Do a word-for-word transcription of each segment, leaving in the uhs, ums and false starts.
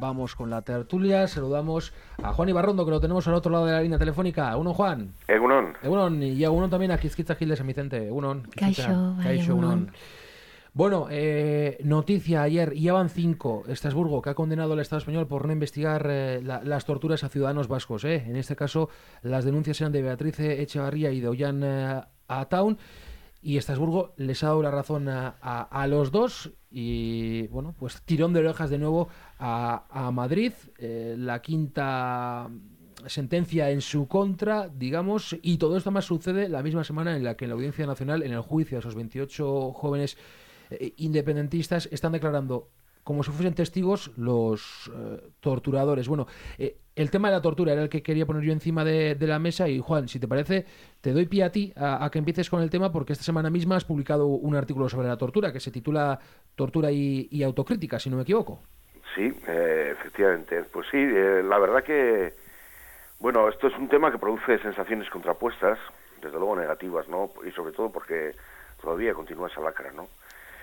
vamos con la tertulia. Saludamos a Juan Ibarrondo, que lo tenemos al otro lado de la línea telefónica. Uno, Juan. Egunon. Egunon. Y a uno también a Quizquitza Gil de San Vicente. Egunon. Kaixo, Kaixo, Egunon. Bueno, eh, noticia ayer, ya van cinco. Estrasburgo, que ha condenado al Estado español por no investigar eh, la, las torturas a ciudadanos vascos. Eh. En este caso, las denuncias eran de Beatriz Echevarría y de Ollán eh, Ataun. Y Estrasburgo les ha dado la razón a, a, a los dos. Y bueno, pues tirón de orejas de nuevo a, a Madrid. Eh, la quinta sentencia en su contra, digamos. Y todo esto más sucede la misma semana en la que en la Audiencia Nacional, en el juicio a esos veintiocho jóvenes eh, independentistas, están declarando como si fuesen testigos los eh, torturadores. Bueno, eh, el tema de la tortura era el que quería poner yo encima de, de la mesa y, Juan, si te parece, te doy pie a ti a, a que empieces con el tema, porque esta semana misma has publicado un artículo sobre la tortura que se titula Tortura y, y autocrítica, si no me equivoco. Sí, eh, efectivamente. Pues sí, eh, la verdad que, bueno, esto es un tema que produce sensaciones contrapuestas, desde luego negativas, ¿no? Y sobre todo porque todavía continúa esa lacra, ¿no?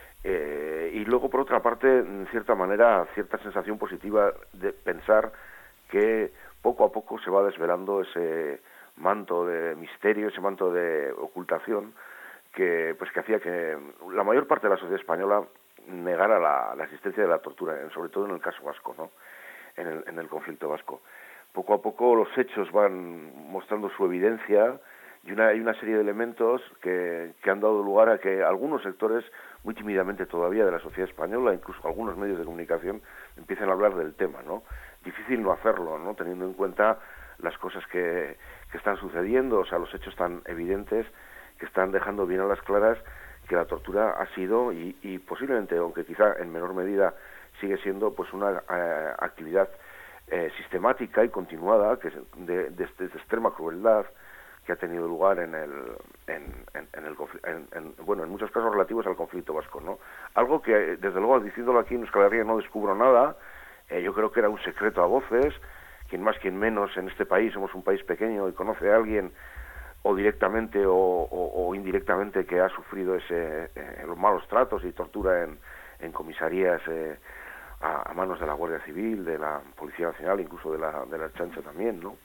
Eh, y luego, por otra parte, en cierta manera, cierta sensación positiva de pensar que poco a poco se va desvelando ese manto de misterio, ese manto de ocultación que pues que hacía que la mayor parte de la sociedad española negara la, la existencia de la tortura, sobre todo en el caso vasco, ¿no? En el, en el conflicto vasco. Poco a poco los hechos van mostrando su evidencia y una, hay una serie de elementos que, que han dado lugar a que algunos sectores, muy tímidamente todavía, de la sociedad española, incluso algunos medios de comunicación, empiecen a hablar del tema, ¿no? Difícil no hacerlo, ¿no? Teniendo en cuenta las cosas que, que están sucediendo, o sea, los hechos tan evidentes que están dejando bien a las claras que la tortura ha sido y, y posiblemente, aunque quizá en menor medida, sigue siendo pues una eh, actividad eh, sistemática y continuada que de, de, de extrema crueldad que ha tenido lugar en el en, en, en el en, en, bueno en muchos casos relativos al conflicto vasco, ¿no? Algo que desde luego, diciéndolo aquí en Euskal Herria, no descubro nada. Eh, yo creo que era un secreto a voces. Quien más, quien menos en este país, somos un país pequeño y conoce a alguien o directamente o, o, o indirectamente que ha sufrido ese eh, los malos tratos y tortura en, en comisarías eh, a, a manos de la Guardia Civil, de la Policía Nacional, incluso de la de la Ertzaintza también, ¿no?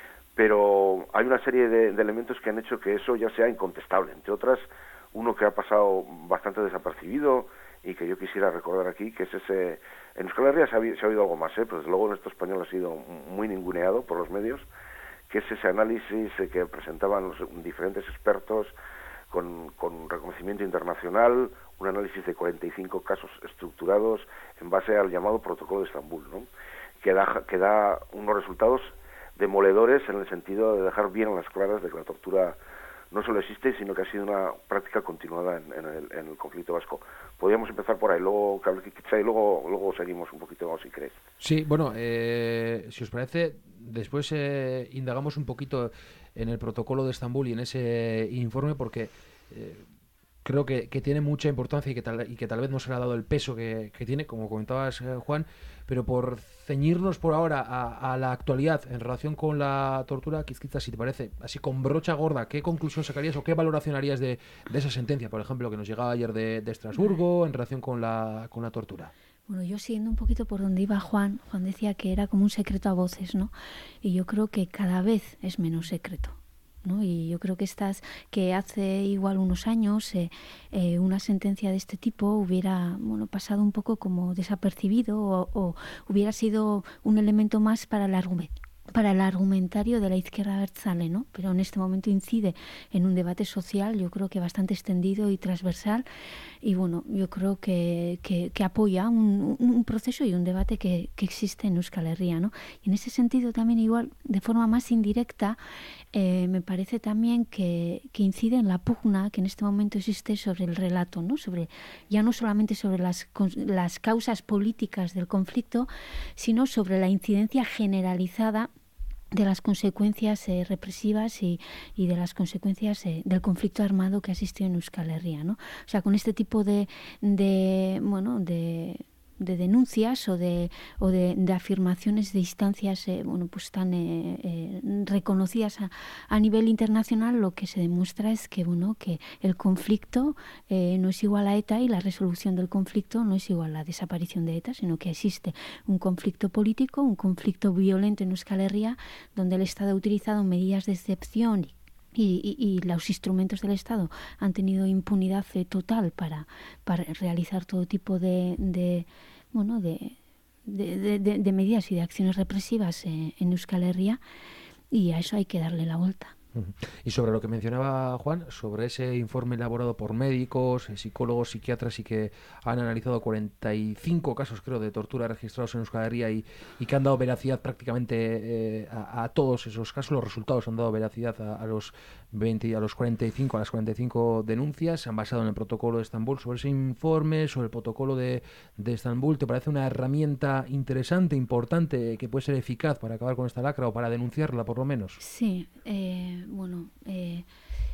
Pero hay una serie de, de elementos que han hecho que eso ya sea incontestable. Entre otras, uno que ha pasado bastante desapercibido y que yo quisiera recordar aquí, que es ese... En Euskal Herria se ha, se ha oído algo más, ¿eh? Pero desde luego en esto español ha sido muy ninguneado por los medios, que es ese análisis que presentaban los diferentes expertos con, con reconocimiento internacional, un análisis de cuarenta y cinco casos estructurados en base al llamado Protocolo de Estambul, ¿no? Que da, que da unos resultados demoledores en el sentido de dejar bien a las claras de que la tortura no solo existe, sino que ha sido una práctica continuada en, en, el, en el conflicto vasco. Podríamos empezar por ahí, luego y luego, luego seguimos un poquito más, si queréis. Sí, bueno, eh, si os parece, después eh, indagamos un poquito en el protocolo de Estambul y en ese informe, porque eh, creo que, que tiene mucha importancia y que tal, y que tal vez no se le ha dado el peso que, que tiene, como comentabas, eh, Juan, pero por ceñirnos por ahora a, a la actualidad en relación con la tortura, Quizquitza, si te parece, así con brocha gorda, ¿qué conclusión sacarías o qué valoración harías de, de esa sentencia, por ejemplo, que nos llegaba ayer de, de Estrasburgo en relación con la, con la tortura? Bueno, yo siguiendo un poquito por donde iba Juan, Juan decía que era como un secreto a voces, ¿no? Y yo creo que cada vez es menos secreto, ¿no? Y yo creo que estas, que hace igual unos años eh, eh, una sentencia de este tipo hubiera, bueno, pasado un poco como desapercibido o, o hubiera sido un elemento más para el argumento. para el argumentario de la izquierda abertzale, ¿no? Pero en este momento incide en un debate social, yo creo que bastante extendido y transversal, y bueno, yo creo que, que, que apoya un, un proceso y un debate que, que existe en Euskal Herria, ¿no? Y en ese sentido también, igual, de forma más indirecta, eh, me parece también que, que incide en la pugna que en este momento existe sobre el relato, ¿no? Sobre, ya no solamente sobre las, las causas políticas del conflicto, sino sobre la incidencia generalizada de las consecuencias eh, represivas y, y de las consecuencias eh, del conflicto armado que ha existido en Euskal Herria, ¿no? O sea, con este tipo de, de bueno, de de denuncias o de o de, de afirmaciones de instancias eh, bueno pues tan eh, eh, reconocidas a, a nivel internacional, lo que se demuestra es que bueno que el conflicto eh, no es igual a ETA y la resolución del conflicto no es igual a la desaparición de ETA, sino que existe un conflicto político, un conflicto violento en Euskal Herria, donde el Estado ha utilizado medidas de excepción y, y, y los instrumentos del Estado han tenido impunidad total para, para realizar todo tipo de, de bueno de, de, de, de medidas y de acciones represivas en, en Euskal Herria, y a eso hay que darle la vuelta. Y sobre lo que mencionaba Juan, sobre ese informe elaborado por médicos, psicólogos, psiquiatras, y que han analizado cuarenta y cinco casos, creo, de tortura registrados en Euskal Herria y, y que han dado veracidad prácticamente eh, a, a todos esos casos. Los resultados han dado veracidad a, a los veinte, a los cuarenta y cinco, a las cuarenta y cinco denuncias. Se han basado en el protocolo de Estambul. Sobre ese informe, sobre el protocolo de, de Estambul, ¿te parece una herramienta interesante, importante, que puede ser eficaz para acabar con esta lacra o para denunciarla, por lo menos? Sí, eh... bueno, eh,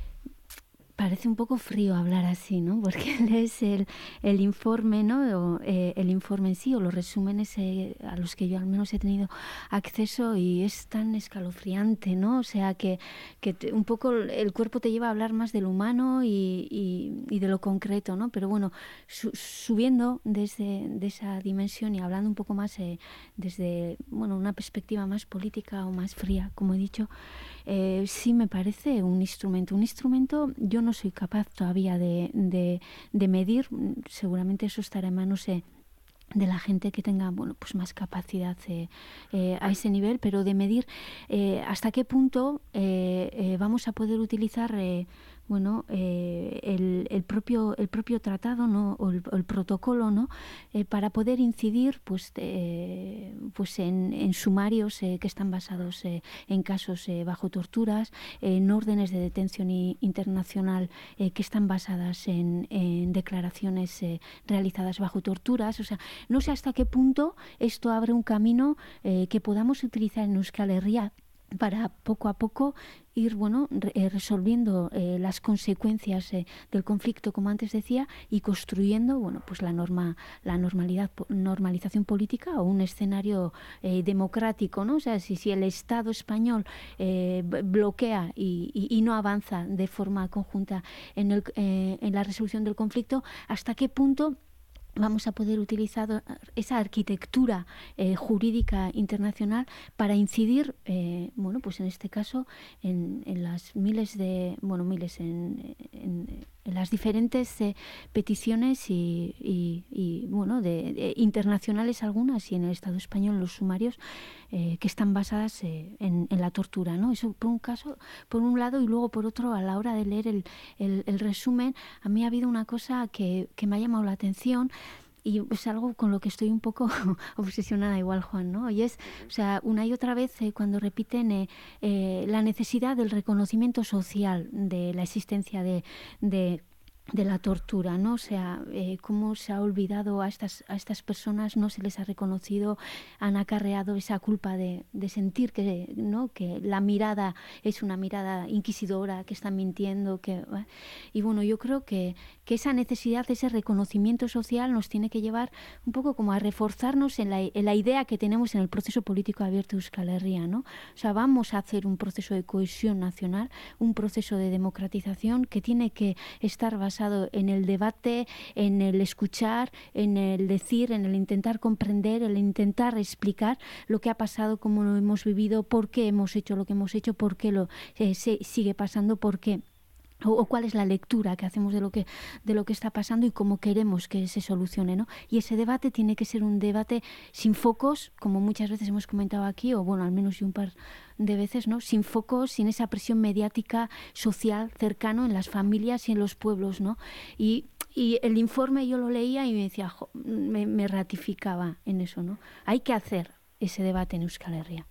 parece un poco frío hablar así, ¿no? Porque lees el, el informe, ¿no? O, eh, el informe en sí, o los resúmenes eh, a los que yo al menos he tenido acceso, y es tan escalofriante, ¿no? O sea, que, que te, un poco el cuerpo te lleva a hablar más del humano y, y, y de lo concreto, ¿no? Pero bueno, su, subiendo desde de esa dimensión y hablando un poco más eh, desde, bueno, una perspectiva más política o más fría, como he dicho, eh, sí me parece un instrumento. Un instrumento, yo no soy capaz todavía de, de, de medir, seguramente eso estará en manos eh, de la gente que tenga bueno pues más capacidad eh, eh, a ese nivel, pero de medir eh, hasta qué punto eh, eh, vamos a poder utilizar eh, bueno eh, el, el propio el propio tratado, ¿no? o, el, o el protocolo, ¿no? eh, para poder incidir pues eh, pues en, en sumarios eh, que están basados eh, en casos eh, bajo torturas, en órdenes de detención y, internacional eh, que están basadas en, en declaraciones eh, realizadas bajo torturas. O sea, no sé hasta qué punto esto abre un camino eh, que podamos utilizar en Euskal Herria para poco a poco ir bueno re eh, resolviendo eh, las consecuencias eh, del conflicto, como antes decía, y construyendo bueno pues la norma la normalidad normalización política o un escenario eh, democrático, ¿no? O sea, si, si el Estado español eh, bloquea y, y, y no avanza de forma conjunta en, el, eh, en la resolución del conflicto, ¿hasta qué punto vamos a poder utilizar esa arquitectura eh, jurídica internacional para incidir, eh, bueno, pues en este caso, en, en las miles de, bueno, miles, en, en, en las diferentes eh, peticiones y, y, y bueno, de, de internacionales algunas, y en el Estado español los sumarios eh, que están basadas eh, en, en la tortura, ¿no? Eso por un caso, por un lado, y luego por otro, a la hora de leer el, el, el resumen, a mí ha habido una cosa que, que me ha llamado la atención, y es algo con lo que estoy un poco obsesionada, igual Juan, ¿no? Y es, o sea, una y otra vez eh, cuando repiten eh, eh, la necesidad del reconocimiento social de la existencia de, de de la tortura, ¿no? O sea, eh, cómo se ha olvidado a estas a estas personas, no se les ha reconocido, han acarreado esa culpa de, de sentir que, ¿no? que la mirada es una mirada inquisidora, que están mintiendo, que ¿eh? Y bueno, yo creo que, que esa necesidad, ese reconocimiento social nos tiene que llevar un poco como a reforzarnos en la, en la idea que tenemos en el proceso político abierto de Euskal Herria, ¿no? O sea, vamos a hacer un proceso de cohesión nacional, un proceso de democratización que tiene que estar basado en el debate, en el escuchar, en el decir, en el intentar comprender, el intentar explicar lo que ha pasado, cómo lo hemos vivido, por qué hemos hecho lo que hemos hecho, por qué lo eh, se sigue pasando, por qué. O, o cuál es la lectura que hacemos de lo que de lo que está pasando y cómo queremos que se solucione, ¿no? Y ese debate tiene que ser un debate sin focos, como muchas veces hemos comentado aquí, o bueno, al menos yo un par de veces, ¿no? Sin focos, sin esa presión mediática, social, cercano en las familias y en los pueblos, ¿no? Y, y el informe yo lo leía y me decía, jo, me, me ratificaba en eso, ¿no? Hay que hacer ese debate en Euskal Herria.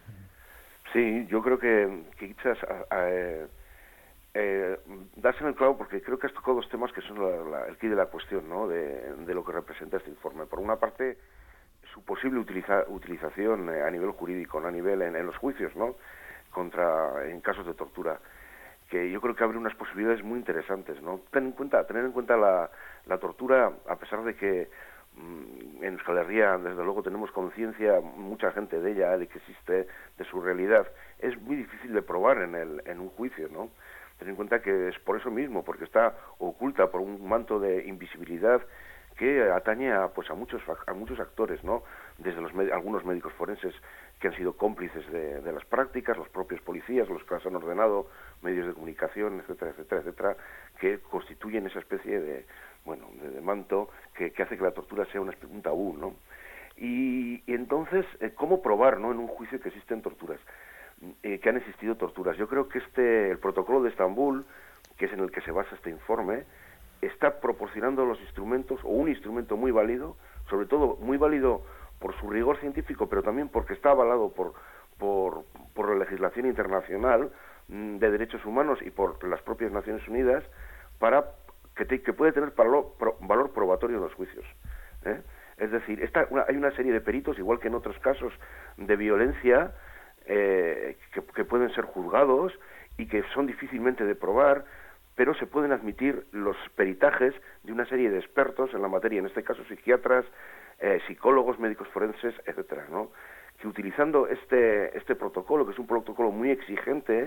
Sí, yo creo que, que quizás... Eh, Eh, das en el clavo, porque creo que has tocado dos temas que son la, la, el quid de la cuestión, ¿no? de, de lo que representa este informe. Por una parte, su posible utiliza, utilización eh, a nivel jurídico, ¿no? a nivel en, en los juicios, ¿no? contra en casos de tortura, que yo creo que abre unas posibilidades muy interesantes, ¿no? Ten en cuenta, tener en cuenta la, la tortura, a pesar de que en Euskal Herria, desde luego, tenemos conciencia, mucha gente de ella, de que existe, de su realidad. Es muy difícil de probar en, el, en un juicio, ¿no? Ten en cuenta que es por eso mismo, porque está oculta por un manto de invisibilidad que atañe a, pues a muchos a muchos actores, ¿no? Desde los algunos médicos forenses que han sido cómplices de, de las prácticas, los propios policías, los que las han ordenado, medios de comunicación, etcétera, etcétera, etcétera, que constituyen esa especie de, bueno, de, de manto que, que hace que la tortura sea una, un tabú, ¿no? Y, y entonces, eh, ¿cómo probar, no, en un juicio que existen torturas, eh, que han existido torturas? Yo creo que este, el protocolo de Estambul, que es en el que se basa este informe, está proporcionando los instrumentos, o un instrumento muy válido, sobre todo muy válido por su rigor científico, pero también porque está avalado por, por, por la legislación internacional mmm, de derechos humanos y por las propias Naciones Unidas, para que, te, que puede tener valor, pro, valor probatorio en los juicios, ¿eh? Es decir, esta, una, hay una serie de peritos, igual que en otros casos de violencia, eh, que, que pueden ser juzgados y que son difícilmente de probar, pero se pueden admitir los peritajes de una serie de expertos en la materia, en este caso psiquiatras, eh, psicólogos, médicos forenses, etcétera, ¿no? Que utilizando este este protocolo, que es un protocolo muy exigente,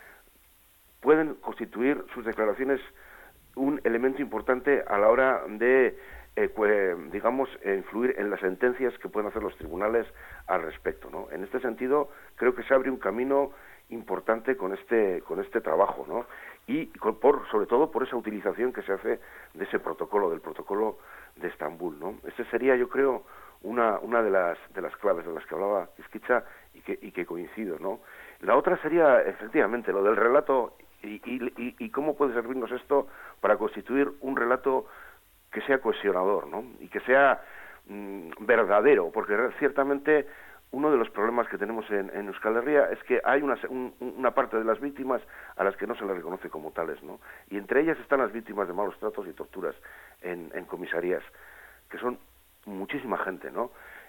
pueden constituir sus declaraciones un elemento importante a la hora de, eh, digamos, eh, influir en las sentencias que pueden hacer los tribunales al respecto, ¿no? En este sentido, creo que se abre un camino importante con este con este trabajo, ¿no? Y por, sobre todo por esa utilización que se hace de ese protocolo, del protocolo de Estambul, ¿no? Este sería, yo creo, una una de las de las claves de las que hablaba Izquitza y que y que coincido, ¿no? La otra sería, efectivamente, lo del relato y, y, y cómo puede servirnos esto para constituir un relato que sea cohesionador, ¿no? Y que sea mmm, verdadero, porque ciertamente uno de los problemas que tenemos en, en Euskal Herria es que hay una, un, una parte de las víctimas a las que no se les reconoce como tales, ¿no? Y entre ellas están las víctimas de malos tratos y torturas en, en comisarías, que son muchísima gente, ¿no?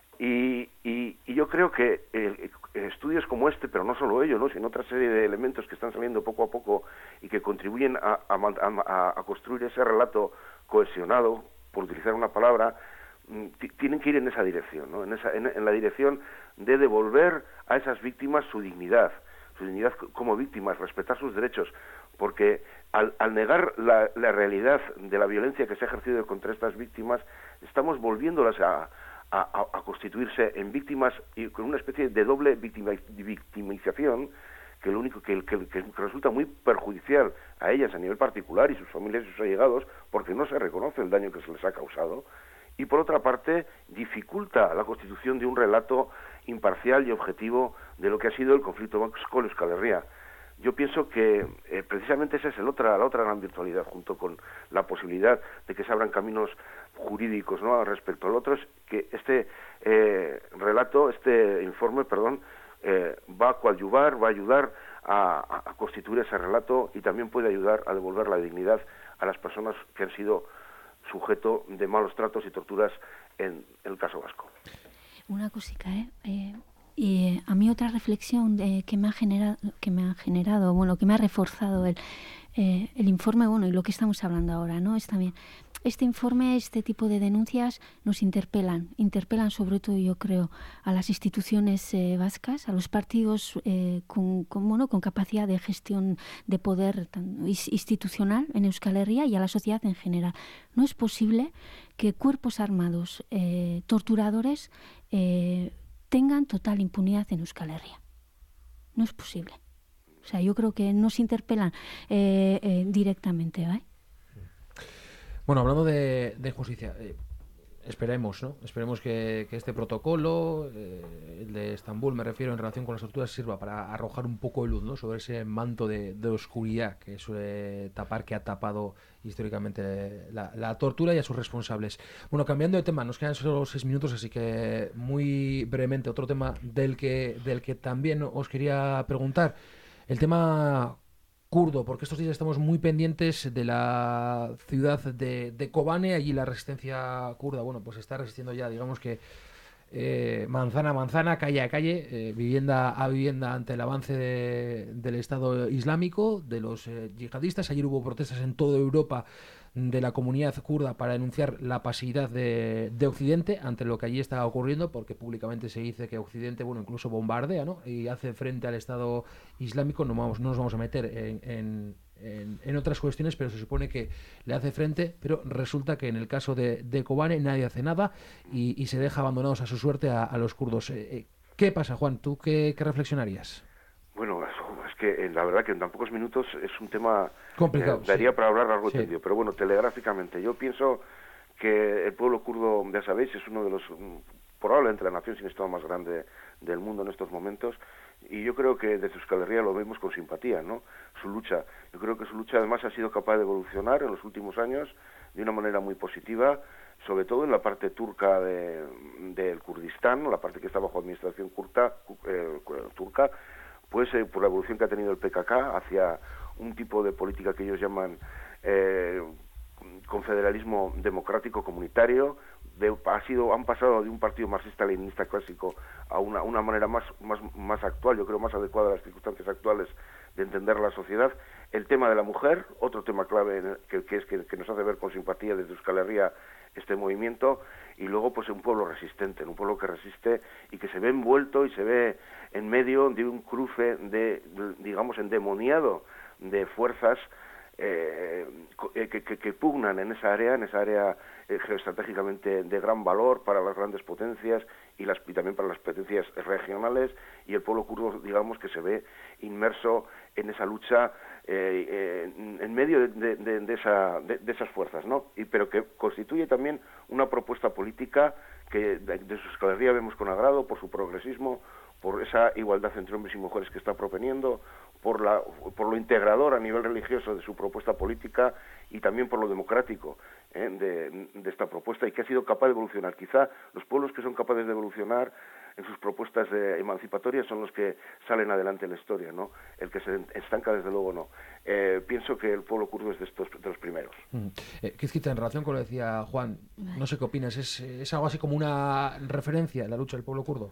Y, y, y yo creo que eh, estudios como este, pero no solo ello, ¿no?, sino otra serie de elementos que están saliendo poco a poco y que contribuyen a, a, a, a construir ese relato cohesionado, por utilizar una palabra, tienen que ir en esa dirección, ¿no? En, esa, en, en la dirección de devolver a esas víctimas su dignidad, su dignidad como víctimas, respetar sus derechos, porque al, al negar la, la realidad de la violencia que se ha ejercido contra estas víctimas, estamos volviéndolas a, a, a constituirse en víctimas y con una especie de doble victima, victimización que lo único que, que, que resulta muy perjudicial a ellas a nivel particular y sus familias y sus allegados, porque no se reconoce el daño que se les ha causado. Y por otra parte, dificulta la constitución de un relato imparcial y objetivo de lo que ha sido el conflicto vasco-Euskal Herria. Yo pienso que eh, precisamente esa es el otra, la otra gran virtualidad, junto con la posibilidad de que se abran caminos jurídicos, ¿no?, al respecto. El otro es que este eh, relato, este informe, perdón, eh, va a coadyuvar, va a ayudar a, a constituir ese relato y también puede ayudar a devolver la dignidad a las personas que han sido sujeto de malos tratos y torturas en el caso vasco. Una cosita, ¿eh? eh y a mí otra reflexión de, que me ha generado, que me ha generado, bueno, que me ha reforzado el, eh, el informe, bueno, y lo que estamos hablando ahora, ¿no? Es también este informe, este tipo de denuncias nos interpelan, interpelan sobre todo, yo creo, a las instituciones eh, vascas, a los partidos eh, con, con, bueno, con capacidad de gestión de poder tan, institucional en Euskal Herria y a la sociedad en general. No es posible que cuerpos armados eh, torturadores eh, tengan total impunidad en Euskal Herria. No es posible. O sea, yo creo que nos interpelan eh, eh, directamente, ¿vale? Bueno, hablando de, de justicia, eh, esperemos, ¿no? Esperemos que, que este protocolo, eh, el de Estambul, me refiero, en relación con las torturas, sirva para arrojar un poco de luz, ¿no?, sobre ese manto de, de oscuridad que suele tapar, que ha tapado históricamente la, la tortura y a sus responsables. Bueno, cambiando de tema, nos quedan solo seis minutos, así que muy brevemente, otro tema del que, del que también os quería preguntar, el tema kurdo, porque estos días estamos muy pendientes de la ciudad de, de Kobane. Allí la resistencia kurda, bueno, pues está resistiendo ya, digamos que eh, manzana a manzana, calle a calle, eh, vivienda a vivienda, ante el avance de, del Estado Islámico, de los eh, yihadistas. Ayer hubo protestas en toda Europa de la comunidad kurda para denunciar la pasividad de, de Occidente ante lo que allí está ocurriendo, porque públicamente se dice que Occidente, bueno, incluso bombardea, ¿no?, y hace frente al Estado Islámico. No, vamos, no nos vamos a meter en, en, en, en otras cuestiones, pero se supone que le hace frente, pero resulta que en el caso de, de Kobane nadie hace nada y, y se deja abandonados a su suerte a, a los kurdos. Eh, ¿Qué pasa, Juan? ¿Tú qué, qué reflexionarías? Bueno, es que la verdad que en tan pocos minutos es un tema complicado. Eh, daría sí. para hablar largo y sí. tendido, pero bueno, telegráficamente. Yo pienso que el pueblo kurdo, ya sabéis, es uno de los, probablemente la nación sin Estado más grande del mundo en estos momentos, y yo creo que desde Euskal Herria lo vemos con simpatía, ¿no? Su lucha. Yo creo que su lucha además ha sido capaz de evolucionar en los últimos años de una manera muy positiva, sobre todo en la parte turca de, del Kurdistán, la parte que está bajo administración kurda, eh, turca, pues eh, por la evolución que ha tenido el P K K hacia un tipo de política que ellos llaman eh, confederalismo democrático comunitario. De, ha sido, han pasado de un partido marxista-leninista clásico a una, una manera más, más, más actual, yo creo más adecuada a las circunstancias actuales de entender la sociedad. El tema de la mujer, otro tema clave en el, que, que es que, que nos hace ver con simpatía desde Euskal Herria este movimiento, y luego pues un pueblo resistente, un pueblo que resiste y que se ve envuelto y se ve en medio de un cruce de, digamos, endemoniado de fuerzas eh, que, que, que pugnan en esa área, en esa área eh, geoestratégicamente de gran valor para las grandes potencias y, las, y también para las potencias regionales, y el pueblo kurdo, digamos, que se ve inmerso en esa lucha eh, eh, en medio de, de, de, esa, de, de esas fuerzas, ¿no? Y, pero que constituye también una propuesta política que de, de su Euskal Herria vemos con agrado por su progresismo, por esa igualdad entre hombres y mujeres que está proponiendo, por, la, por lo integrador a nivel religioso de su propuesta política y también por lo democrático ¿eh? de, de esta propuesta, y que ha sido capaz de evolucionar. Quizá los pueblos que son capaces de evolucionar en sus propuestas eh, emancipatorias son los que salen adelante en la historia, ¿no? El que se estanca, desde luego, no. Eh, pienso que el pueblo kurdo es de estos de los primeros. Mm. Eh, Quizquita, en relación con lo que decía Juan, no sé qué opinas, ¿es, es algo así como una referencia en la lucha del pueblo kurdo?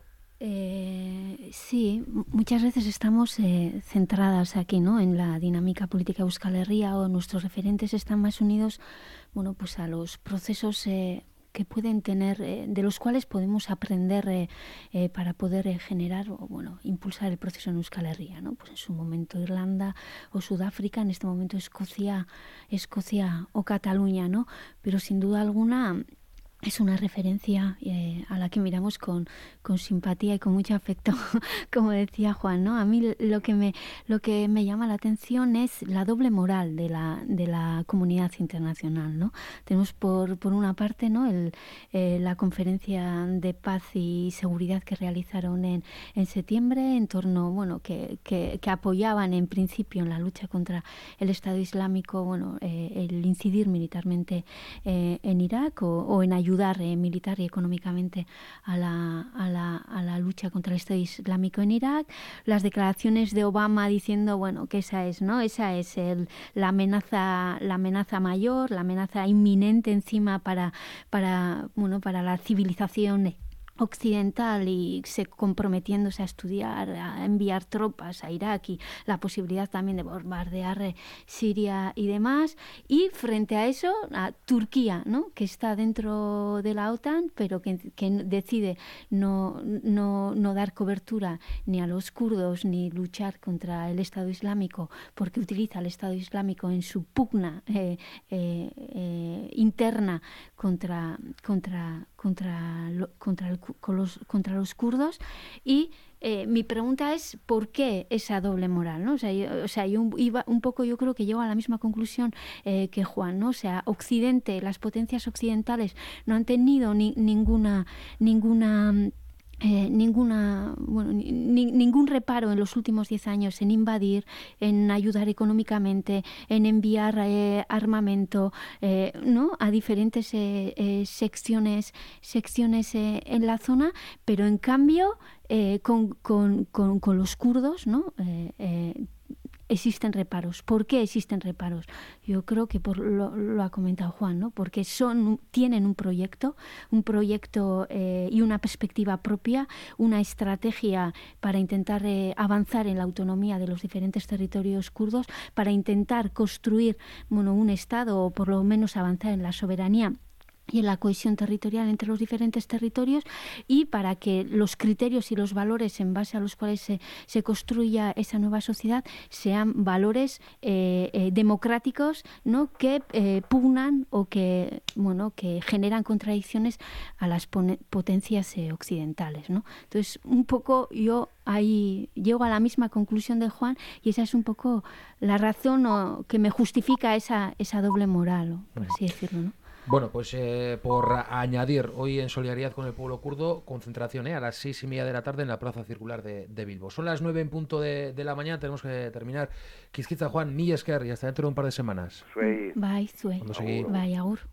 Eh, sí, muchas veces estamos eh, centradas aquí, ¿no?, en la dinámica política de Euskal Herria, o nuestros referentes están más unidos, bueno, pues a los procesos eh, que pueden tener, eh, de los cuales podemos aprender eh, eh, para poder eh, generar o, bueno, impulsar el proceso en Euskal Herria, ¿no? Pues en su momento Irlanda o Sudáfrica, en este momento Escocia, Escocia o Cataluña, ¿no? Pero sin duda alguna es una referencia eh, a la que miramos con, con simpatía y con mucho afecto, como decía Juan, ¿no? A mí lo que me lo que me llama la atención es la doble moral de la de la comunidad internacional, ¿no? Tenemos por por una parte, ¿no?, el, eh, la conferencia de paz y seguridad que realizaron en, en septiembre en torno, bueno, que, que, que apoyaban en principio en la lucha contra el Estado Islámico, bueno, eh, el incidir militarmente eh, en Irak o, o en ayudar ayudar eh, militar y económicamente a la, a, la, a la lucha contra el Estado Islámico en Irak, las declaraciones de Obama diciendo, bueno, que esa es, ¿no? Esa es el, la amenaza, la amenaza mayor, la amenaza inminente encima para, para, bueno, para la civilización occidental, y se comprometiéndose a estudiar, a enviar tropas a Irak, y la posibilidad también de bombardear eh, Siria y demás. Y frente a eso, a Turquía, ¿no?, que está dentro de la OTAN, pero que, que decide no, no, no dar cobertura ni a los kurdos ni luchar contra el Estado Islámico, porque utiliza al Estado Islámico en su pugna eh, eh, eh, interna contra contra contra contra el Con los, contra los kurdos. Y eh, mi pregunta es, ¿por qué esa doble moral, ¿no? O sea, yo, o sea, yo iba un poco, yo creo que llego a la misma conclusión eh, que Juan, ¿no? O sea, Occidente, las potencias occidentales no han tenido ni, ninguna ninguna Eh, ninguna bueno, ni, ni, ningún reparo en los últimos diez años en invadir, en ayudar económicamente, en enviar eh, armamento, eh, ¿no?, a diferentes eh, eh, secciones secciones eh, en la zona, pero en cambio eh, con, con, con, con los kurdos, ¿no?, eh, eh, existen reparos. ¿Por qué existen reparos? Yo creo que por lo, lo ha comentado Juan, ¿no? Porque son, tienen un proyecto, un proyecto eh, y una perspectiva propia, una estrategia para intentar eh, avanzar en la autonomía de los diferentes territorios kurdos, para intentar construir bueno, un Estado o por lo menos avanzar en la soberanía y en la cohesión territorial entre los diferentes territorios, y para que los criterios y los valores en base a los cuales se, se construya esa nueva sociedad sean valores eh, eh, democráticos, ¿no? que eh, pugnan o que bueno que generan contradicciones a las potencias eh, occidentales, ¿no? Entonces, un poco yo ahí llego a la misma conclusión de Juan, y esa es un poco la razón o, que me justifica esa, esa doble moral, ¿no? Por así decirlo, ¿no? Bueno, pues eh, por añadir, hoy en solidaridad con el pueblo kurdo, concentración eh, a las seis y media de la tarde en la Plaza Circular de, de Bilbo. Son las nueve en punto de, de la mañana, tenemos que terminar. Quizquiza, Juan, milla esker, y hasta dentro de un par de semanas. Bai, zuei. Ondo segi. Bai, agur.